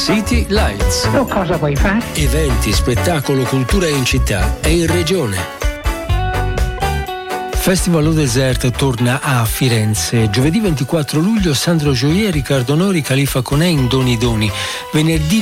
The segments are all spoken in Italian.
City Lights. Cosa vuoi fare? Eventi, spettacolo, cultura in città e in regione. Festival Eau Desert torna a Firenze. Giovedì 24 luglio Sandro Joier, Riccardo Nori, Khalifa Konein, Doni Doni. Venerdì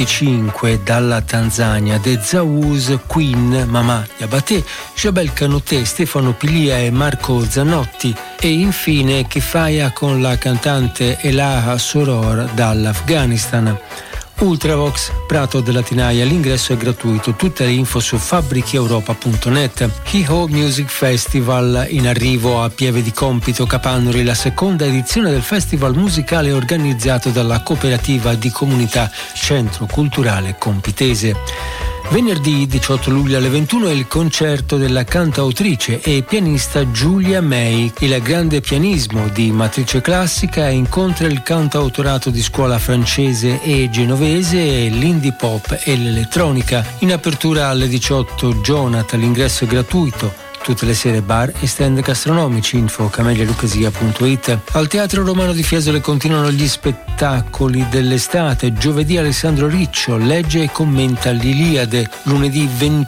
25 dalla Tanzania The Zawus, Queen, Mamà Diabaté, Jabel Canoté, Stefano Pilia e Marco Zanotti. E infine Kifaya con la cantante Elaha Soror dall'Afghanistan. Ultravox, Prato della Tinaia, l'ingresso è gratuito, tutte le info su fabbrichieuropa.net. Hiho Music Festival, in arrivo a Pieve di Compito, Capannori, la seconda edizione del festival musicale organizzato dalla cooperativa di comunità Centro Culturale Compitese. Venerdì 18 luglio alle 21 è il concerto della cantautrice e pianista Giulia May. Il grande pianismo di matrice classica incontra il cantautorato di scuola francese e genovese e l'indie pop e l'elettronica. In apertura alle 18 Jonathan, l'ingresso è gratuito. Tutte le sere bar e stand gastronomici. Info cameglialucasia.it. Al Teatro Romano di Fiesole continuano gli spettacoli dell'estate. Giovedì Alessandro Riccio legge e commenta l'Iliade. Lunedì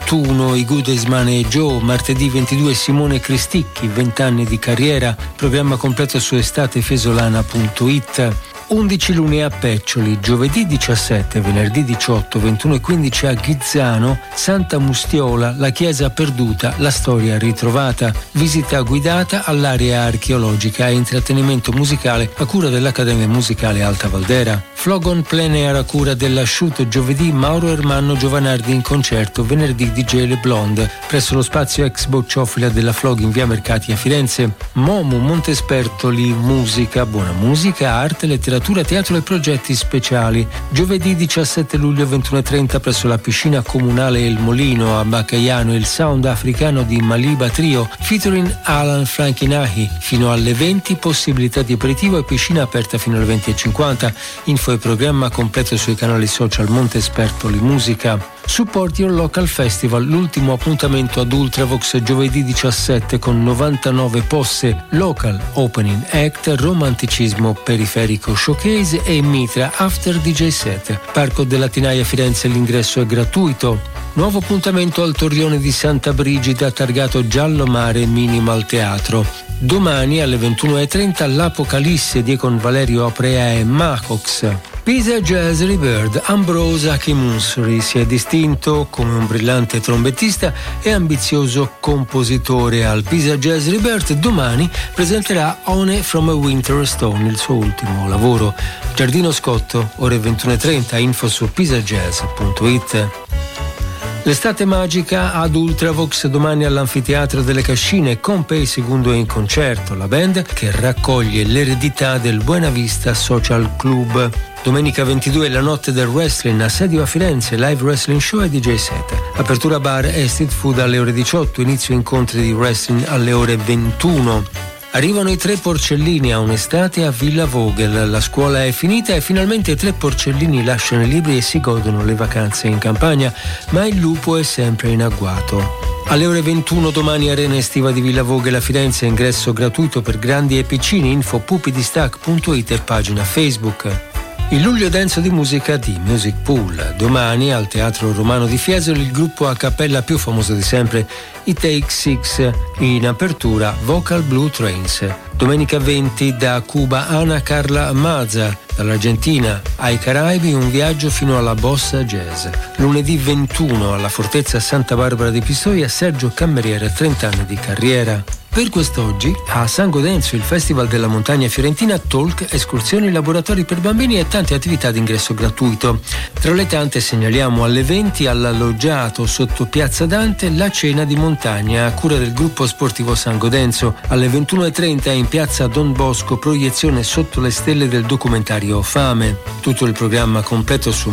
21 I Goodesman e Joe. Martedì 22 Simone Cristicchi, 20 anni di carriera. Programma completo su estatefesolana.it. 11 lune a Peccioli, giovedì 17, venerdì 18, 21 e 15 a Ghizzano, Santa Mustiola, la chiesa perduta, la storia ritrovata, visita guidata all'area archeologica e intrattenimento musicale a cura dell'Accademia Musicale Alta Valdera. Flogon Plein Air a cura della Shoot, giovedì Mauro Ermanno Giovanardi in concerto, venerdì DJ Le Blonde, presso lo spazio ex Bocciofila della Flog in via Mercati a Firenze. Momu Montespertoli, musica, buona musica, arte, letteratura, teatro e progetti speciali. Giovedì 17 luglio 21:30 presso la piscina comunale El Molino a Bacaiano il sound africano di Maliba Trio featuring Alan Frankinahi. Fino alle 20 possibilità di aperitivo e piscina aperta fino alle 20:50. Info e programma completo sui canali social Montespertoli Musica. Support Your Local Festival, l'ultimo appuntamento ad Ultravox giovedì 17 con 99 posse, Local Opening Act, Romanticismo Periferico Showcase e Mitra After DJ Set. Parco della Tinaia Firenze, l'ingresso è gratuito. Nuovo appuntamento al Torrione di Santa Brigida targato Giallo Mare Minimal Teatro. Domani alle 21:30 l'Apocalisse di con Valerio Aprea e Macox. Pisa Jazz Rebirth, Ambrose Akimunsuri si è distinto come un brillante trombettista e ambizioso compositore. Al Pisa Jazz Rebirth domani presenterà One from a Winter Stone, il suo ultimo lavoro. Giardino Scotto, ore 21:30, info su pisajazz.it. L'estate magica ad Ultravox domani all'Anfiteatro delle Cascine con Pei Segundo in concerto, la band che raccoglie l'eredità del Buena Vista Social Club. Domenica 22 la notte del wrestling, assedio a Firenze, live wrestling show e DJ set. Apertura bar e street food alle ore 18, inizio incontri di wrestling alle ore 21. Arrivano i 3 porcellini a un'estate a Villa Vogel. La scuola è finita e finalmente i 3 porcellini lasciano i libri e si godono le vacanze in campagna, ma il lupo è sempre in agguato. Alle ore 21 domani arena estiva di Villa Vogel a Firenze, ingresso gratuito per grandi e piccini, info pupidistac.it e pagina Facebook. Il luglio denso di musica di Music Pool. Domani al Teatro Romano di Fiesole il gruppo a cappella più famoso di sempre, i Take Six, in apertura Vocal Blue Trains. Domenica 20 da Cuba Ana Carla Maza, dall'Argentina ai Caraibi un viaggio fino alla bossa jazz. Lunedì 21 alla Fortezza Santa Barbara di Pistoia Sergio Cameriere, 30 anni di carriera. Per quest'oggi a San Gaudenzio, il Festival della Montagna Fiorentina, talk, escursioni, laboratori per bambini e tante attività di ingresso gratuito. Tra le tante segnaliamo alle 20 all'Alloggiato sotto Piazza Dante la cena di montagna a cura del gruppo sportivo San Gaudenzio. Alle 21:30 in Piazza Don Bosco proiezione sotto le stelle del documentario Fame. Tutto il programma completo su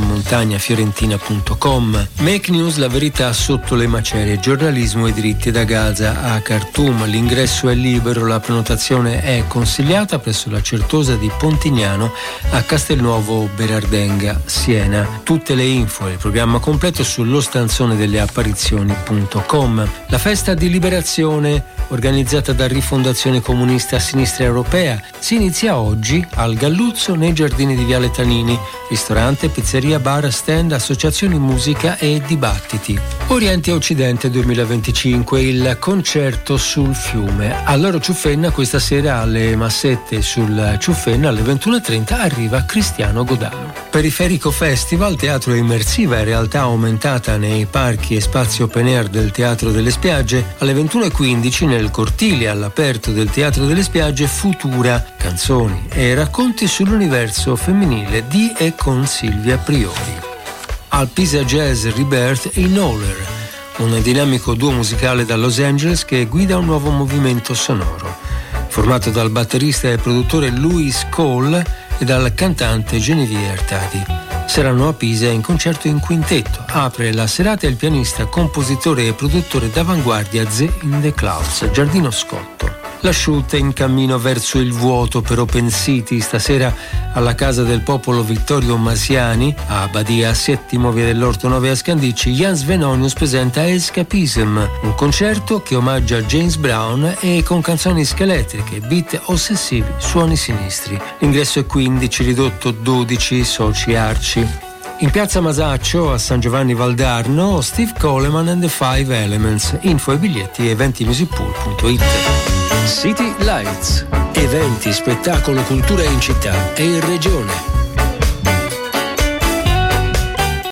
montagnafiorentina.com. Make News, la verità sotto le macerie, giornalismo e diritti da Gaza a Khartoum. l'ingresso è libero, la prenotazione è consigliata presso la Certosa di Pontignano a Castelnuovo Berardenga, Siena. Tutte le info e il programma completo sullostanzonedelleapparizioni.com. La festa di liberazione, organizzata da Rifondazione Comunista Sinistra Europea, si inizia oggi al Galluzzo nei giardini di Viale Tanini. Ristorante, pizzeria, bar, stand, associazioni, musica e dibattiti. Oriente Occidente 2025, il concerto sul fiume. A Loro Ciuffenna questa sera alle Massette sul Ciuffenna alle 21.30 arriva Cristiano Godano. Periferico Festival, teatro immersiva e realtà aumentata nei parchi e spazi open air del Teatro delle Spiagge. Alle 21.15 nel cortile all'aperto del Teatro delle Spiagge Futura, canzoni e racconti sull'universo femminile di e con Silvia Priori. Al Pisa Jazz Rebirth il Knoller, un dinamico duo musicale da Los Angeles che guida un nuovo movimento sonoro, formato dal batterista e produttore Louis Cole e dal cantante Genevieve Artadi. Saranno a Pisa in concerto in quintetto. Apre la serata il pianista, compositore e produttore d'avanguardia The in the Clouds, Giardino Scotto. La shoot è in cammino verso il vuoto per Open City stasera alla Casa del Popolo Vittorio Masiani a Badia 7 via dell'Orto 9 a Scandicci. Jan Svenonius presenta Escapism, un concerto che omaggia James Brown e con canzoni scheletriche, beat ossessivi, suoni sinistri. L'ingresso è 15, ridotto 12, soci Arci. In piazza Masaccio a San Giovanni Valdarno, Steve Coleman and the Five Elements. Info e biglietti eventimusicpool.it. City Lights. Eventi, spettacolo, cultura in città e in regione.